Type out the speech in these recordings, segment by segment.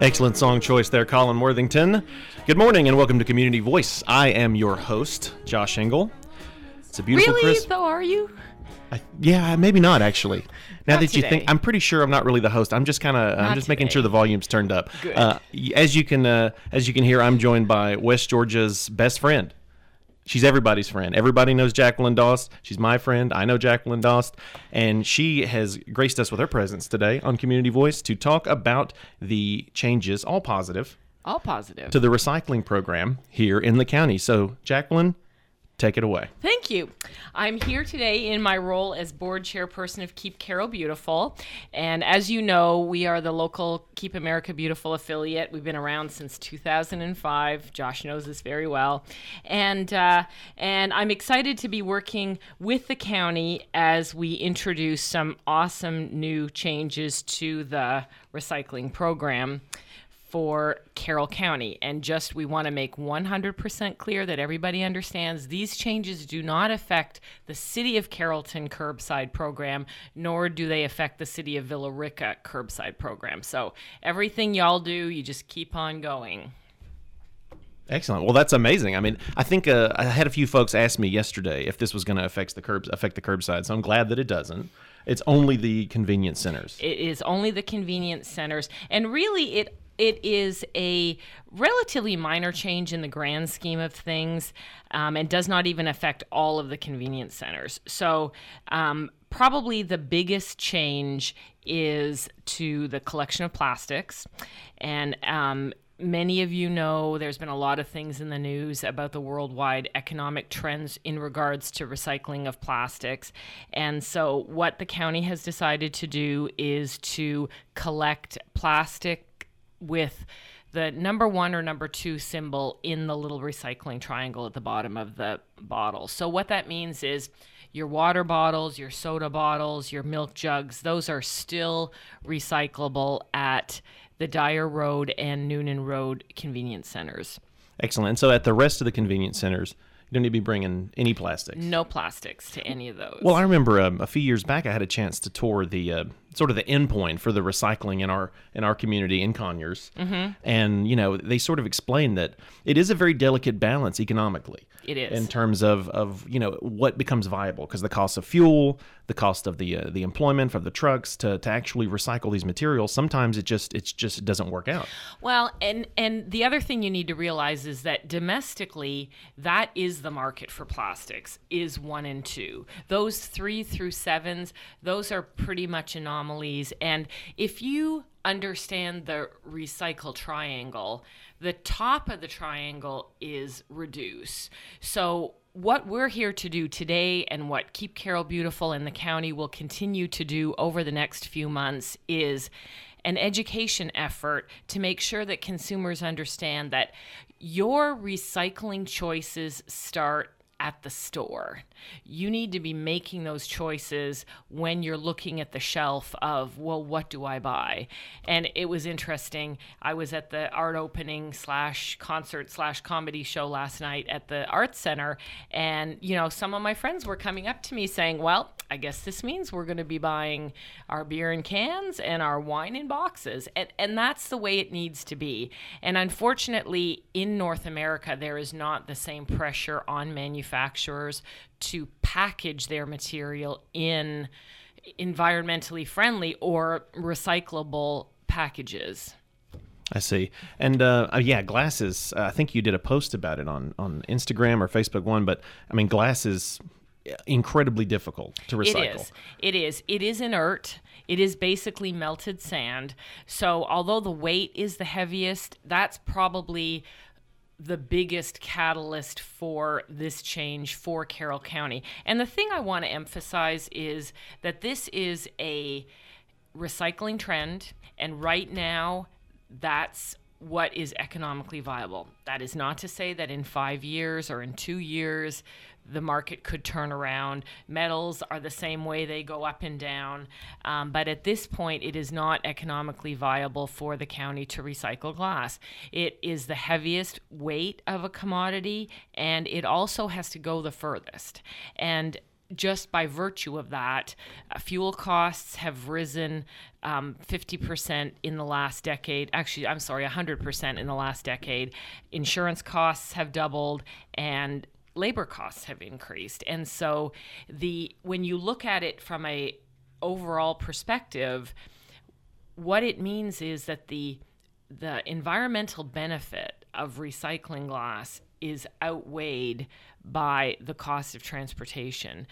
Excellent song choice there, Colin Worthington. Good morning and welcome to Community Voice. I am your host, Josh Engel. It's a beautiful Really, though, are you? Yeah, maybe not actually. Now Not that you today. think, I'm pretty sure I'm not really the host. I'm just making sure the volume's turned up. Good. As you can hear, I'm joined by West Georgia's best friend. She's everybody's friend. Everybody knows Jacqueline Dost. She's my friend. I know Jacqueline Dost. And she has graced us with her presence today on Community Voice to talk about the changes, all positive, All positive. to the recycling program here in the county. So, Jacqueline, take it away. Thank you. I'm here today in my role as board chairperson of Keep Carroll Beautiful. And as you know, we are the local Keep America Beautiful affiliate. We've been around since 2005. Josh knows this very well. And I'm excited to be working with the county as we introduce some awesome new changes to the recycling program for Carroll County. And we want to make 100% clear that everybody understands these changes do not affect the City of Carrollton curbside program, nor do they affect the City of Villa Rica curbside program. So everything y'all do, you just keep on going. Excellent. Well, that's amazing. I mean, I think I had a few folks ask me yesterday if this was going to affect the curbside, so I'm glad that it doesn't. It's only the convenience centers. It is only the convenience centers. And really, it is a relatively minor change in the grand scheme of things, and does not even affect all of the convenience centers. So probably the biggest change is to the collection of plastics. And many of you know there's been a lot of things in the news about the worldwide economic trends in regards to recycling of plastics. And so what the county has decided to do is to collect plastic with the number 1 or number 2 symbol in the little recycling triangle at the bottom of the bottle. So what that means is your water bottles, your soda bottles, your milk jugs, those are still recyclable at the Dyer Road and Noonan Road convenience centers. Excellent. And so at the rest of the convenience centers, you don't need to be bringing any plastics. No plastics to any of those. Well, I remember a few years back, I had a chance to tour the sort of the endpoint for the recycling in our community in Conyers, and they sort of explained that it is a very delicate balance economically. It is. In terms of what becomes viable, because the cost of fuel, the cost of the employment for the trucks to actually recycle these materials, sometimes it just doesn't work out. Well, and the other thing you need to realize is that domestically, that is the market for plastics, is 1 and 2. Those 3 through 7s, those are pretty much anomalies. And if you understand the recycle triangle, the top of the triangle is reduce. So what we're here to do today, and what Keep Carroll Beautiful and the county will continue to do over the next few months, is an education effort to make sure that consumers understand that your recycling choices start at the store. You need to be making those choices when you're looking at the shelf of, well, what do I buy? And it was interesting. I was at the art opening / concert / comedy show last night at the Arts Center. And, some of my friends were coming up to me saying, well, I guess this means we're going to be buying our beer in cans and our wine in boxes. And that's the way it needs to be. And unfortunately, in North America, there is not the same pressure on manufacturers to package their material in environmentally friendly or recyclable packages. I see. And glasses, I think you did a post about it on Instagram or Facebook one, but I mean, glass is incredibly difficult to recycle. It is inert. It is basically melted sand. So although the weight is the heaviest, that's probably the biggest catalyst for this change for Carroll County. And the thing I want to emphasize is that this is a recycling trend, and right now that's what is economically viable. That is not to say that in 5 years or in 2 years the market could turn around. Metals are the same way, they go up and down. But at this point, it is not economically viable for the county to recycle glass. It is the heaviest weight of a commodity, and it also has to go the furthest. And just by virtue of that, fuel costs have risen 50% in the last decade. Actually, I'm sorry, 100% in the last decade. Insurance costs have doubled, and labor costs have increased. And so when you look at it from a overall perspective, what it means is that the environmental benefit of recycling glass is outweighed by the cost of transportation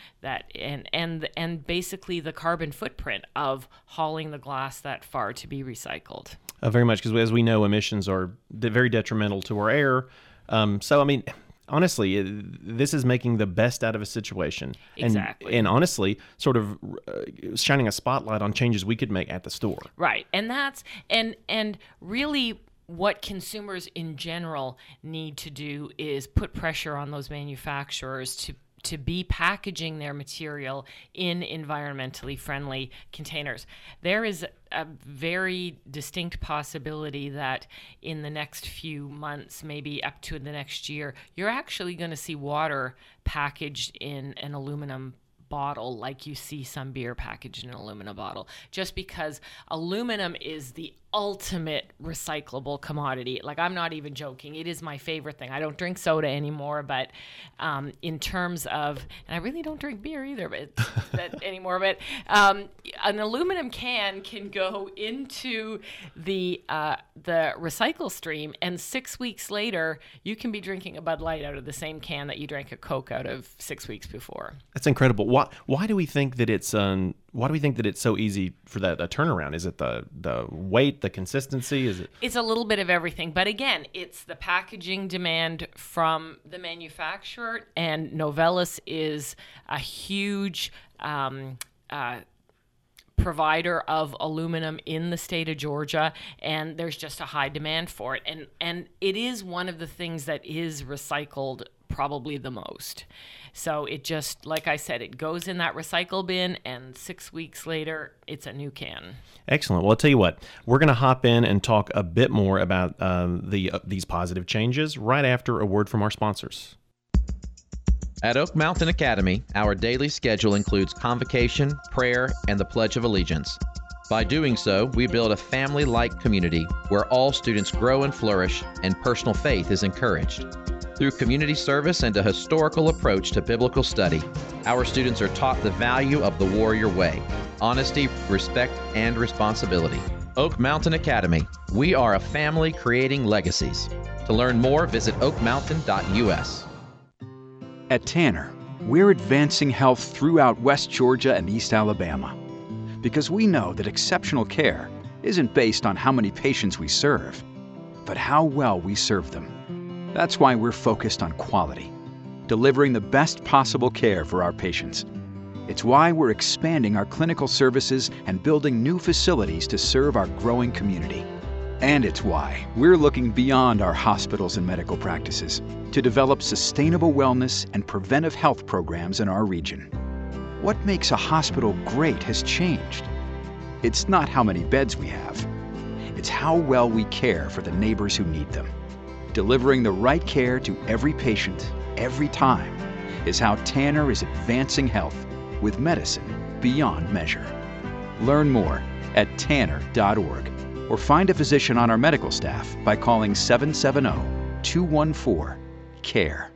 and basically the carbon footprint of hauling the glass that far to be recycled. Very much, because as we know, emissions are very detrimental to our air. So, I mean, honestly, this is making the best out of a situation. Exactly. And honestly, sort of shining a spotlight on changes we could make at the store. Right. And that's, and really what consumers in general need to do is put pressure on those manufacturers to be packaging their material in environmentally friendly containers. There is a very distinct possibility that in the next few months, maybe up to the next year, you're actually going to see water packaged in an aluminum bottle, like you see some beer packaged in an aluminum bottle, just because aluminum is the ultimate recyclable commodity. Like, I'm not even joking. It is my favorite thing. I don't drink soda anymore, but in terms of, and I really don't drink beer either, but anymore. But an aluminum can go into the recycle stream, and 6 weeks later, you can be drinking a Bud Light out of the same can that you drank a Coke out of 6 weeks before. That's incredible. Why do we think that it's so easy for that turnaround? Is it the weight, the consistency? Is it? It's a little bit of everything, but again, it's the packaging demand from the manufacturer, and Novelis is a huge provider of aluminum in the state of Georgia, and there's just a high demand for it, and it is one of the things that is recycled probably the most. So it just, like I said, it goes in that recycle bin, and 6 weeks later, it's a new can. Excellent. Well, I'll tell you what, we're going to hop in and talk a bit more about these positive changes right after a word from our sponsors. At Oak Mountain Academy, our daily schedule includes convocation, prayer, and the Pledge of Allegiance. By doing so, we build a family-like community where all students grow and flourish, and personal faith is encouraged. Through community service and a historical approach to biblical study, our students are taught the value of the warrior way: honesty, respect, and responsibility. Oak Mountain Academy. We are a family creating legacies. To learn more, visit oakmountain.us. At Tanner, we're advancing health throughout West Georgia and East Alabama, because we know that exceptional care isn't based on how many patients we serve, but how well we serve them. That's why we're focused on quality, delivering the best possible care for our patients. It's why we're expanding our clinical services and building new facilities to serve our growing community. And it's why we're looking beyond our hospitals and medical practices to develop sustainable wellness and preventive health programs in our region. What makes a hospital great has changed. It's not how many beds we have. It's how well we care for the neighbors who need them. Delivering the right care to every patient, every time, is how Tanner is advancing health with medicine beyond measure. Learn more at tanner.org or find a physician on our medical staff by calling 770-214-CARE.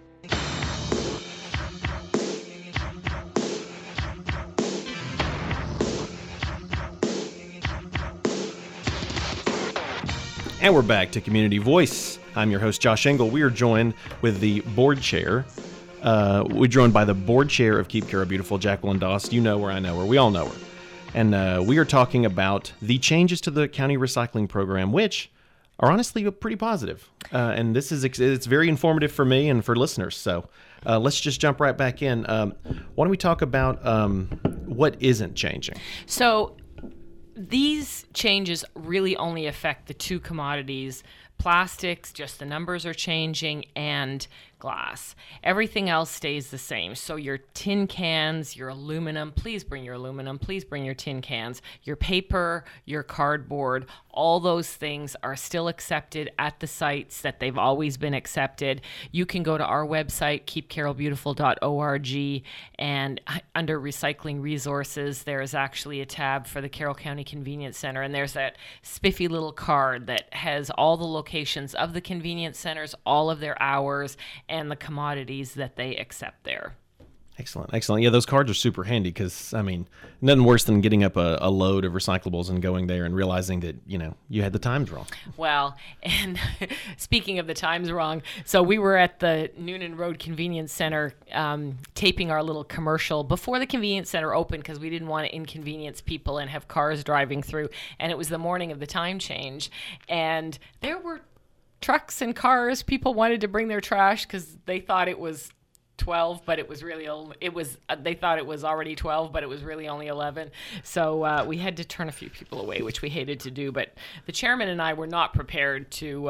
And we're back to Community Voice. I'm your host, Josh Engel. We are joined with the board chair. We're joined by the board chair of Keep Cara Beautiful, Jacqueline Dost. You know her, I know her. We all know her. And we are talking about the changes to the county recycling program, which are honestly pretty positive. And this is it's very informative for me and for listeners. So let's just jump right back in. Why don't we talk about what isn't changing? So these changes really only affect the two commodities: plastics, just the numbers are changing, and glass. Everything else stays the same. So your tin cans, your aluminum, please bring your aluminum, please bring your tin cans, your paper, your cardboard, all those things are still accepted at the sites that they've always been accepted. You can go to our website, keepcarrollbeautiful.org, and under recycling resources, there is actually a tab for the Carroll County Convenience Center, and there's that spiffy little card that has all the locations of the convenience centers, all of their hours, and the commodities that they accept there. Excellent. Yeah, those cards are super handy because, I mean, nothing worse than getting up a load of recyclables and going there and realizing that, you had the times wrong. Well, and speaking of the times wrong, so we were at the Noonan Road Convenience Center taping our little commercial before the convenience center opened because we didn't want to inconvenience people and have cars driving through. And it was the morning of the time change. And there were trucks and cars. People wanted to bring their trash because they thought it was 12, but it was really they thought it was already 12, but it was really only 11. So we had to turn a few people away, which we hated to do. But the chairman and I were not prepared to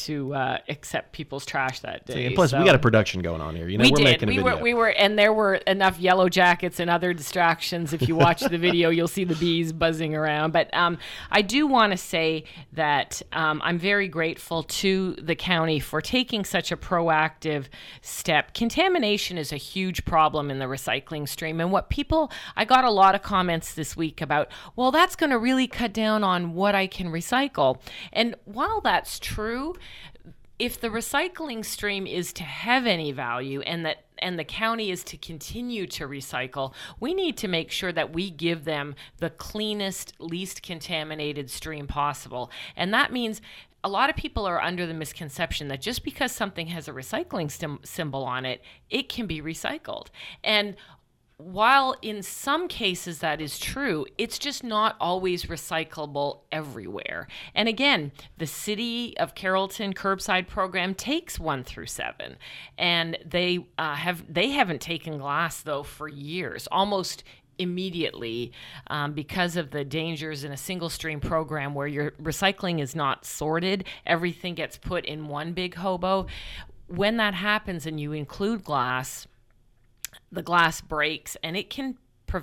accept people's trash that day. And plus, we got a production going on here. We're making a video. We were, and there were enough yellow jackets and other distractions. If you watch the video, you'll see the bees buzzing around. But I do want to say that I'm very grateful to the county for taking such a proactive step. Contamination is a huge problem in the recycling stream. And I got a lot of comments this week about, well, that's going to really cut down on what I can recycle. And while that's true, if the recycling stream is to have any value and the county is to continue to recycle, we need to make sure that we give them the cleanest, least contaminated stream possible. And that means a lot of people are under the misconception that just because something has a recycling symbol on it, it can be recycled. And while in some cases that is true, it's just not always recyclable everywhere. And again, the City of Carrollton curbside program takes 1 through 7, and they haven't taken glass though for years, almost immediately, because of the dangers in a single stream program where your recycling is not sorted. Everything gets put in one big hobo. When that happens and you include glass, the glass breaks, and it can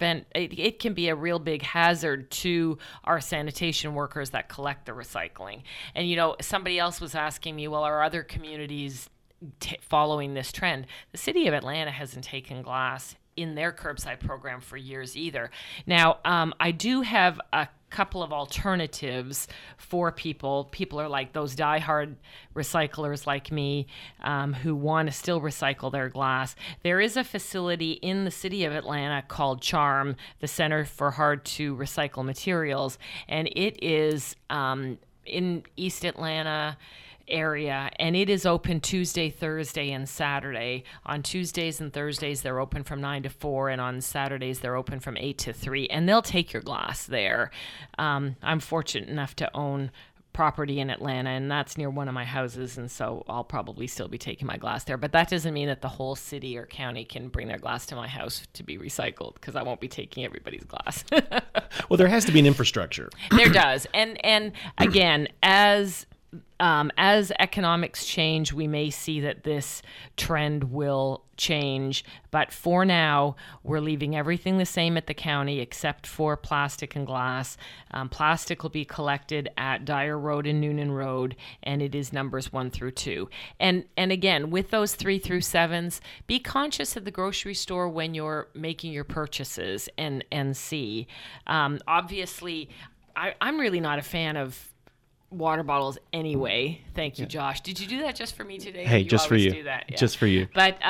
be a real big hazard to our sanitation workers that collect the recycling. And somebody else was asking me, well, are other communities following this trend? The City of Atlanta hasn't taken glass in their curbside program for years either. Now, I do have a couple of alternatives for people. People are like those diehard recyclers like me, who want to still recycle their glass. There is a facility in the City of Atlanta called CHARM, the Center for Hard to Recycle Materials, and it is in East Atlanta area, and it is open Tuesday, Thursday, and Saturday. On Tuesdays and Thursdays, they're open from 9 to 4, and on Saturdays, they're open from 8 to 3, and they'll take your glass there. I'm fortunate enough to own property in Atlanta, and that's near one of my houses, and so I'll probably still be taking my glass there. But that doesn't mean that the whole city or county can bring their glass to my house to be recycled, because I won't be taking everybody's glass. Well, there has to be an infrastructure. There does, and again, as economics change, we may see that this trend will change. But for now, we're leaving everything the same at the county except for plastic and glass. Plastic will be collected at Dyer Road and Noonan Road, and it is numbers 1 through 2. And again, with those 3 through 7s, be conscious at the grocery store when you're making your purchases and see. Obviously, I'm really not a fan of water bottles anyway. Thank you, Josh. Did you do that just for me today? Hey, just for you. Do that? Yeah. Just for you. But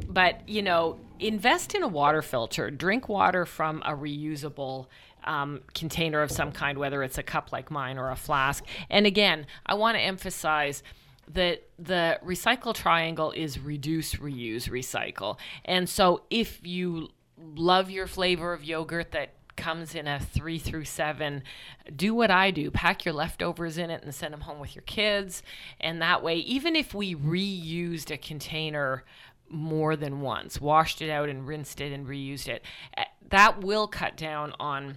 invest in a water filter. Drink water from a reusable container of some kind, whether it's a cup like mine or a flask. And again, I want to emphasize that the recycle triangle is reduce, reuse, recycle. And so if you love your flavor of yogurt that comes in a 3 through 7, do what I do. Pack your leftovers in it and send them home with your kids. And that way, even if we reused a container more than once, washed it out and rinsed it and reused it, that will cut down on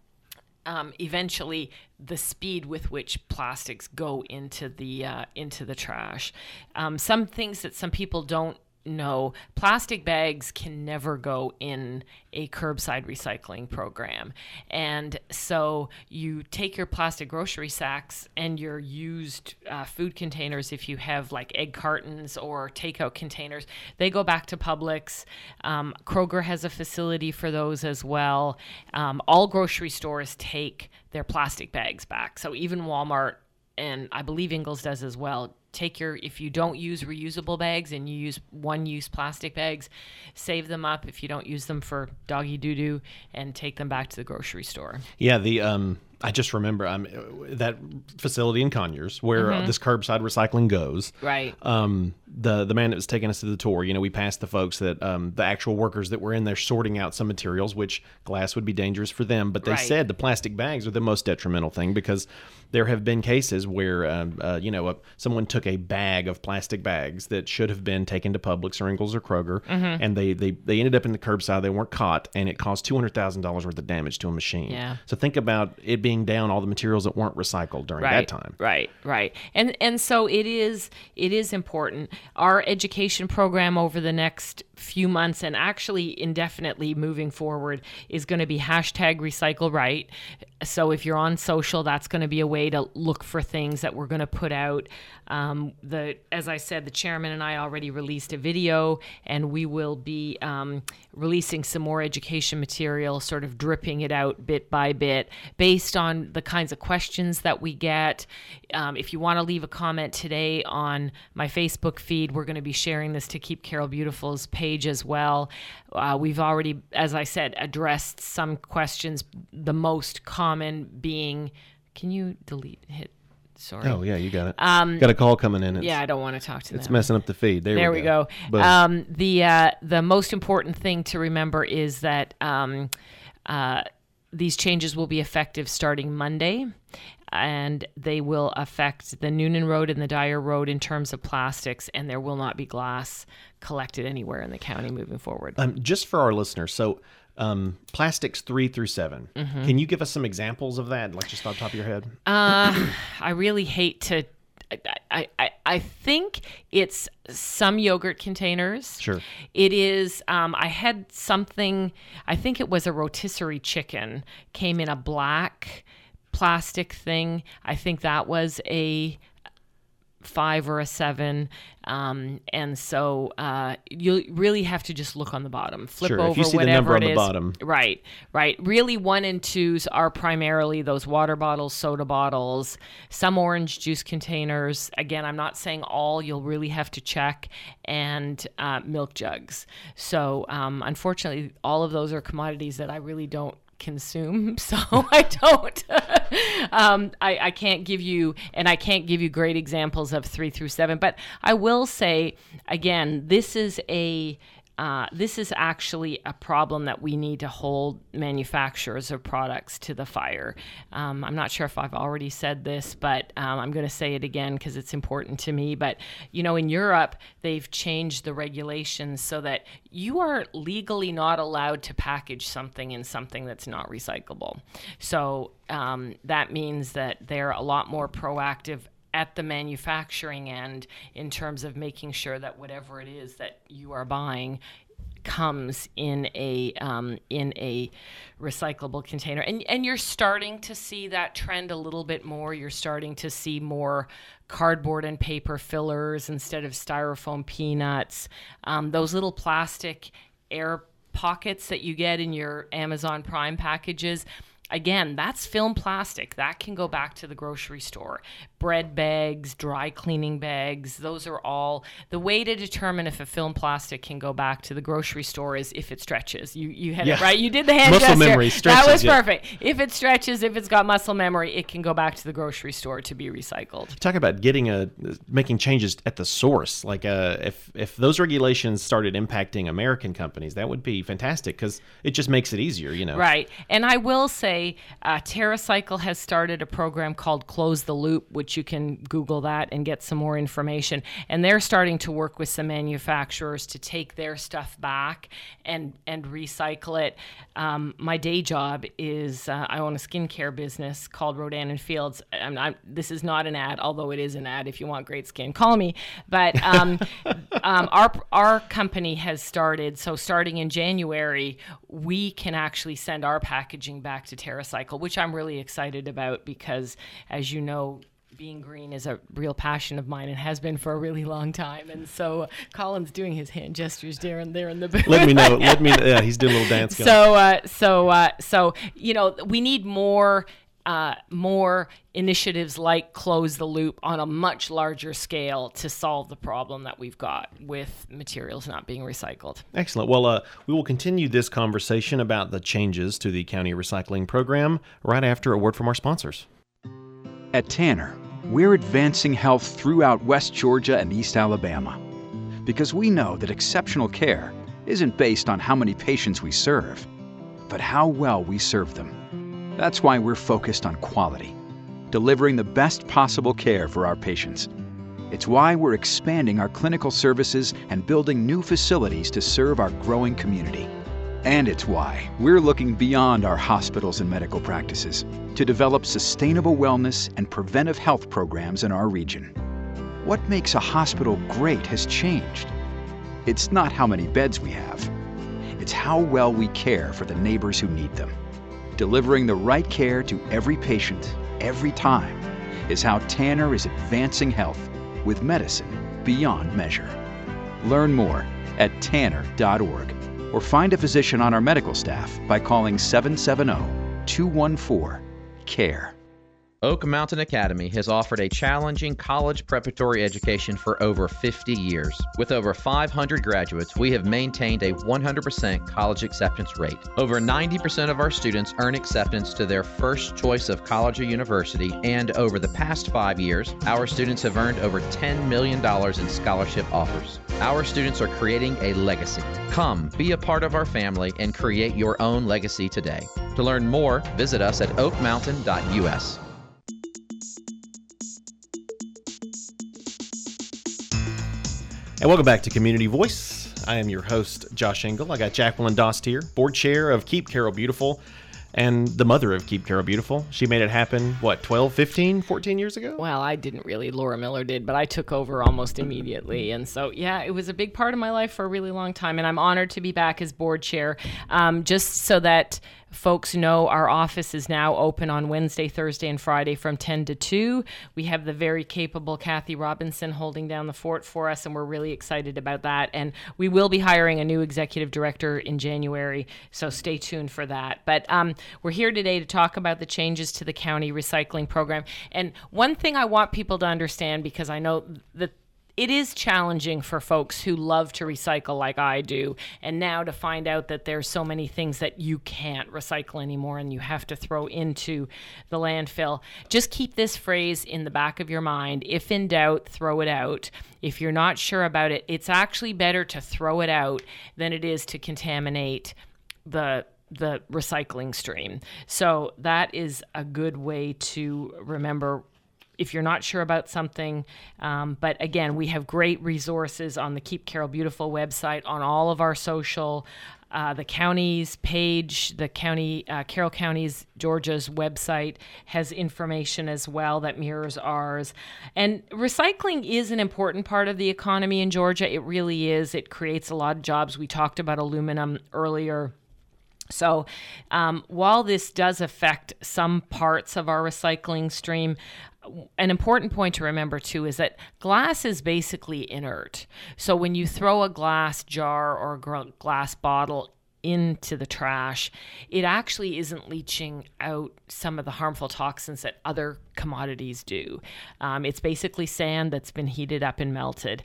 eventually the speed with which plastics go into the trash. Some things that some people don't know, plastic bags can never go in a curbside recycling program. And so you take your plastic grocery sacks and your used food containers, if you have like egg cartons or takeout containers, they go back to Publix. Kroger has a facility for those as well. All grocery stores take their plastic bags back. So even Walmart, and I believe Ingles does as well, if you don't use reusable bags and you use one-use plastic bags, save them up if you don't use them for doggy doo-doo and take them back to the grocery store. Yeah, I just remember that facility in Conyers where this curbside recycling goes. Right. The man that was taking us to the tour, we passed the folks that the actual workers that were in there sorting out some materials, which glass would be dangerous for them. But they said the plastic bags are the most detrimental thing, because there have been cases where someone took a bag of plastic bags that should have been taken to Publix or Ingles or Kroger, and they ended up in the curbside. They weren't caught, and it caused $200,000 worth of damage to a machine. Yeah. So think about it being down all the materials that weren't recycled during that time. Right. And so it is important. Our education program over the next few months, and actually indefinitely moving forward, is going to be #RecycleRight. So if you're on social, that's going to be a way to look for things that we're going to put out. As I said, the chairman and I already released a video, and we will be releasing some more education material, sort of dripping it out bit by bit based on the kinds of questions that we get. If you want to leave a comment today on my Facebook feed, we're going to be sharing this to Keep Carol Beautiful's page as well. We've already, as I said, addressed some questions, the most common being, can you hit, sorry. Oh, yeah, you got it. Got a call coming in. I don't want to talk to them. It's messing up the feed. There we go. The most important thing to remember is that these changes will be effective starting Monday, and they will affect the Noonan Road and the Dyer Road in terms of plastics, and there will not be glass collected anywhere in the county moving forward. Just for our listeners, so plastics 3 through 7. Can you give us some examples of that, like just off the top of your head? I really hate to. I think it's some yogurt containers. Sure. It is. I had something. I think it was a rotisserie chicken. Came in a black plastic thing. I think that was a 5 or a 7, and so you really have to just look on the bottom, flip over if you see whatever the number on the bottom. Right. Really, 1 and 2s are primarily those water bottles, soda bottles, some orange juice containers. Again, I'm not saying all. You'll really have to check, and milk jugs. So unfortunately, all of those are commodities that I really don't consume, so I don't I can't give you great examples of 3 through 7, but I will say again, this is actually a problem that we need to hold manufacturers of products to the fire. I'm not sure if I've already said this, but I'm going to say it again because it's important to me. But, in Europe, they've changed the regulations so that you are legally not allowed to package something in something that's not recyclable. So that means that they're a lot more proactive at the manufacturing end in terms of making sure that whatever it is that you are buying comes in a recyclable container. And you're starting to see that trend a little bit more. You're starting to see more cardboard and paper fillers instead of styrofoam peanuts. Those little plastic air pockets that you get in your Amazon Prime packages, again, that's film plastic. That can go back to the grocery store. Bread bags, dry cleaning bags, those are all. The way to determine if a film plastic can go back to the grocery store is if it stretches. You had it right. You did the hand muscle gesture. Memory stretches, that was perfect. If it stretches, if it's got muscle memory, it can go back to the grocery store to be recycled. Talk about making changes at the source. Like if those regulations started impacting American companies, that would be fantastic because it just makes it easier, Right. And I will say TerraCycle has started a program called Close the Loop, which which you can Google that and get some more information. And they're starting to work with some manufacturers to take their stuff back and recycle it. My day job is I own a skincare business called Rodan and Fields. This is not an ad, although it is an ad. If you want great skin, call me. But our company has started. So starting in January, we can actually send our packaging back to TerraCycle, which I'm really excited about because, as you know, being green is a real passion of mine and has been for a really long time. And so Colin's doing his hand gestures there in the booth. Let me know. Yeah, he's doing a little dance. So we need more initiatives like Close the Loop on a much larger scale to solve the problem that we've got with materials not being recycled. Excellent. Well, we will continue this conversation about the changes to the county recycling program right after a word from our sponsors. At Tanner, we're advancing health throughout West Georgia and East Alabama because we know that exceptional care isn't based on how many patients we serve, but how well we serve them. That's why we're focused on quality, delivering the best possible care for our patients. It's why we're expanding our clinical services and building new facilities to serve our growing community. And it's why we're looking beyond our hospitals and medical practices to develop sustainable wellness and preventive health programs in our region. What makes a hospital great has changed. It's not how many beds we have. It's how well we care for the neighbors who need them. Delivering the right care to every patient, every time, is how Tanner is advancing health with medicine beyond measure. Learn more at tanner.org or find a physician on our medical staff by calling 770-214-CARE. Oak Mountain Academy has offered a challenging college preparatory education for over 50 years. With over 500 graduates, we have maintained a 100% college acceptance rate. Over 90% of our students earn acceptance to their first choice of college or university, and over the past 5 years, our students have earned over $10 million in scholarship offers. Our students are creating a legacy. Come, be a part of our family and create your own legacy today. To learn more, visit us at oakmountain.us. And welcome back to Community Voice. I am your host, Josh Engel. I got Jacqueline Dost here, board chair of Keep Carroll Beautiful and the mother of Keep Carroll Beautiful. She made it happen, 12, 15, 14 years ago? Well, I didn't really. Laura Miller did, but I took over almost immediately. And so, yeah, it was a big part of my life for a really long time. And I'm honored to be back as board chair, just so that folks know our office is now open on Wednesday, Thursday, and Friday from 10 to 2. We have the very capable Kathy Robinson holding down the fort for us, and we're really excited about that. And we will be hiring a new executive director in January, so stay tuned for that. But we're here today to talk about the changes to the county recycling program. And one thing I want people to understand, because I know that it is challenging for folks who love to recycle like I do, and now to find out that there's so many things that you can't recycle anymore and you have to throw into the landfill. Just keep this phrase in the back of your mind. If in doubt, throw it out. If you're not sure about it, it's actually better to throw it out than it is to contaminate the recycling stream. So that is a good way to remember if you're not sure about something. But again, we have great resources on the Keep Carroll Beautiful website, on all of our social, the county's page, the county, Carroll County's, Georgia's website has information as well that mirrors ours. And recycling is an important part of the economy in Georgia. It really is. It creates a lot of jobs. We talked about aluminum earlier. So while this does affect some parts of our recycling stream, an important point to remember, too, is that glass is basically inert. So when you throw a glass jar or a glass bottle into the trash, it actually isn't leaching out some of the harmful toxins that other commodities do. It's basically sand that's been heated up and melted.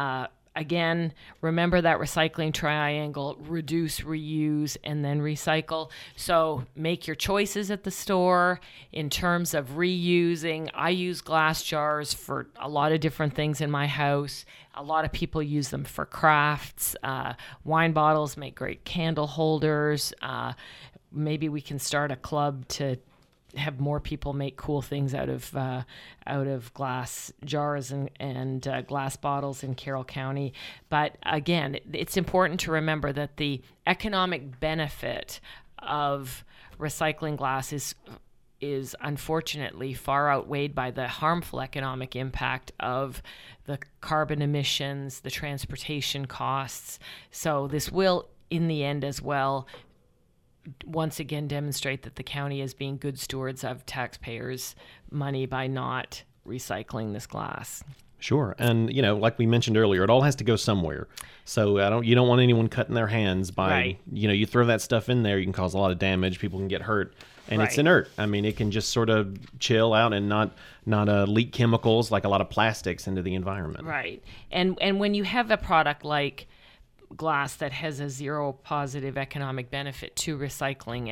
Again, remember that recycling triangle: reduce, reuse, and then recycle. So make your choices at the store in terms of reusing. I use glass jars for a lot of different things in my house. A lot of people use them for crafts. Wine bottles make great candle holders. Maybe we can start a club to have more people make cool things out of glass jars and glass bottles in Carroll County. But again, it's important to remember that the economic benefit of recycling glass is unfortunately far outweighed by the harmful economic impact of the carbon emissions, the transportation costs. So this will, in the end as well, once again demonstrate that the county is being good stewards of taxpayers' money by not recycling this glass. Sure. And, like we mentioned earlier, it all has to go somewhere. So you don't want anyone cutting their hands by, Right. You throw that stuff in there, you can cause a lot of damage. People can get hurt. And it's Right. inert. I mean, it can just sort of chill out and not leak chemicals like a lot of plastics into the environment. Right. And when you have a product like glass that has a zero positive economic benefit to recycling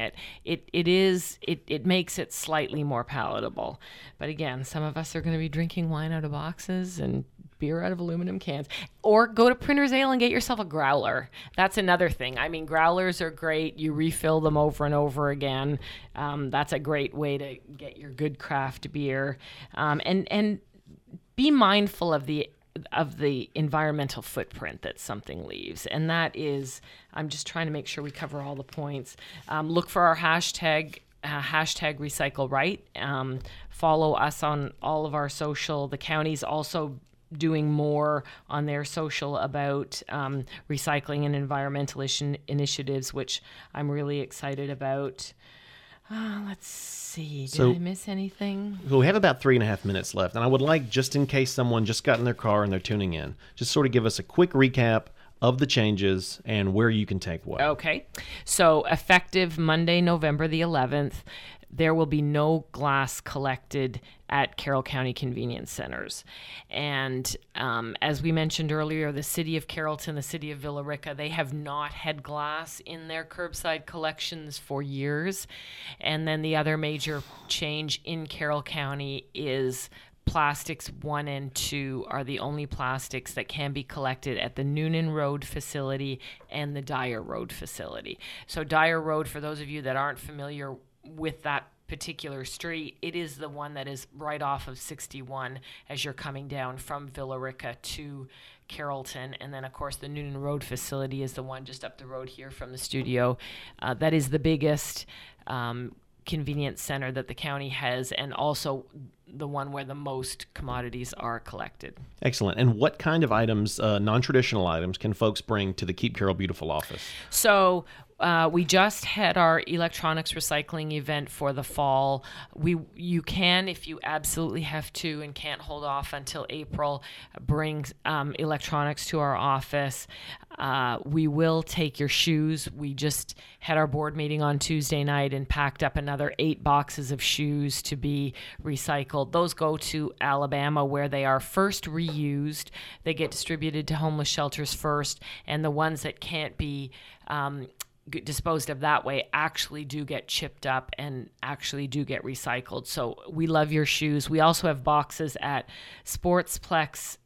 it makes it slightly more palatable. But again, some of us are going to be drinking wine out of boxes and beer out of aluminum cans, or go to Printer's Ale and get yourself a growler. That's another thing. I mean, growlers are great. You refill them over and over again. That's a great way to get your good craft beer. And be mindful of the environmental footprint that something leaves. And that is, I'm just trying to make sure we cover all the points. Look for our hashtag Recycle Right. Follow us on all of our social. The county's also doing more on their social about recycling and environmental initiatives, which I'm really excited about. Let's see. Did I miss anything? So we have about 3.5 minutes left, and I would like, just in case someone just got in their car and they're tuning in, just sort of give us a quick recap of the changes and where you can take what. Okay. So effective Monday, November the 11th, there will be no glass collected at Carroll County Convenience Centers. And as we mentioned earlier, the City of Carrollton, the City of Villa Rica, they have not had glass in their curbside collections for years. And then the other major change in Carroll County is plastics 1 and 2 are the only plastics that can be collected at the Noonan Road facility and the Dyer Road facility. So Dyer Road, for those of you that aren't familiar with that particular street, it is the one that is right off of 61 as you're coming down from Villa Rica to Carrollton. And then, of course, the Noonan Road facility is the one just up the road here from the studio. That is the biggest convenience center that the county has, and also the one where the most commodities are collected. Excellent. And what kind of items, non-traditional items, can folks bring to the Keep Carroll Beautiful office? So we just had our electronics recycling event for the fall. You can, if you absolutely have to and can't hold off until April, bring electronics to our office. We will take your shoes. We just had our board meeting on Tuesday night and packed up another 8 boxes of shoes to be recycled. Those go to Alabama, where they are first reused. They get distributed to homeless shelters first, and the ones that can't be disposed of that way actually do get chipped up and actually do get recycled. So we love your shoes. We also have boxes at Sportsplex,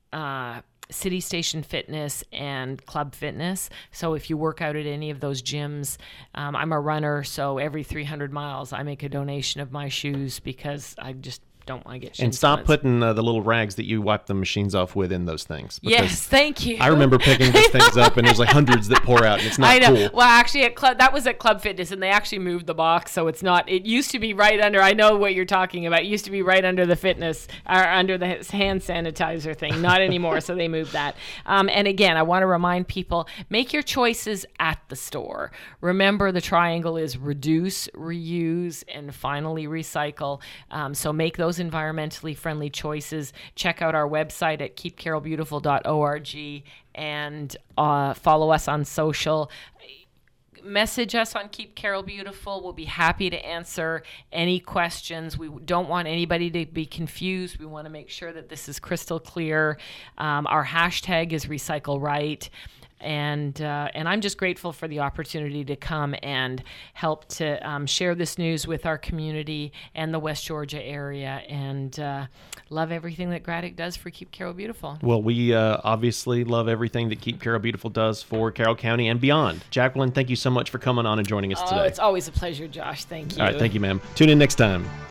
City Station Fitness, and Club Fitness. So if you work out at any of those gyms, I'm a runner, so every 300 miles I make a donation of my shoes because I just don't want to get shin And stop splints. putting the little rags that you wipe the machines off with in those things. Yes, thank you. I remember picking those things up, and there's like hundreds that pour out, and it's not I know. cool. Well, actually, that was at Club Fitness, and they actually moved the box, so it's not. It used to be right under. I know what you're talking about. It used to be right under the fitness, or under the hand sanitizer thing. Not anymore, so they moved that. And again, I want to remind people: make your choices at the store. Remember, the triangle is reduce, reuse, and finally recycle. So make those environmentally friendly choices. Check out our website at keepcarrollbeautiful.org and follow us on social. Message us on Keep Carroll Beautiful. We'll be happy to answer any questions. We don't want anybody to be confused. We want to make sure that this is crystal clear. Our hashtag is Recycle Right. And I'm just grateful for the opportunity to come and help to share this news with our community and the West Georgia area, and love everything that Craddock does for Keep Carroll Beautiful. Well, we obviously love everything that Keep Carroll Beautiful does for Carroll County and beyond. Jacqueline, thank you so much for coming on and joining us today. It's always a pleasure, Josh. Thank you. All right, thank you, ma'am. Tune in next time.